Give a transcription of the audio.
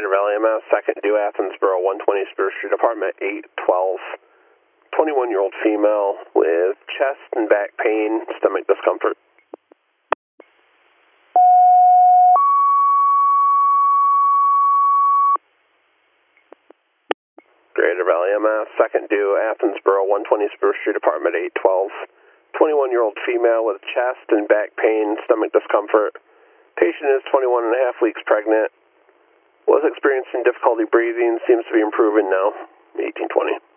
Greater Valley MS, second due Athensboro, 120 Spruce Street, apartment 812. 21-year-old female with chest and back pain, stomach discomfort. Greater Valley MS, second due Athensboro, 120 Spruce Street, apartment 812. 21-year-old female with chest and back pain, stomach discomfort. Patient is 21 and a half weeks pregnant. Was experiencing difficulty breathing, seems to be improving now. 1820.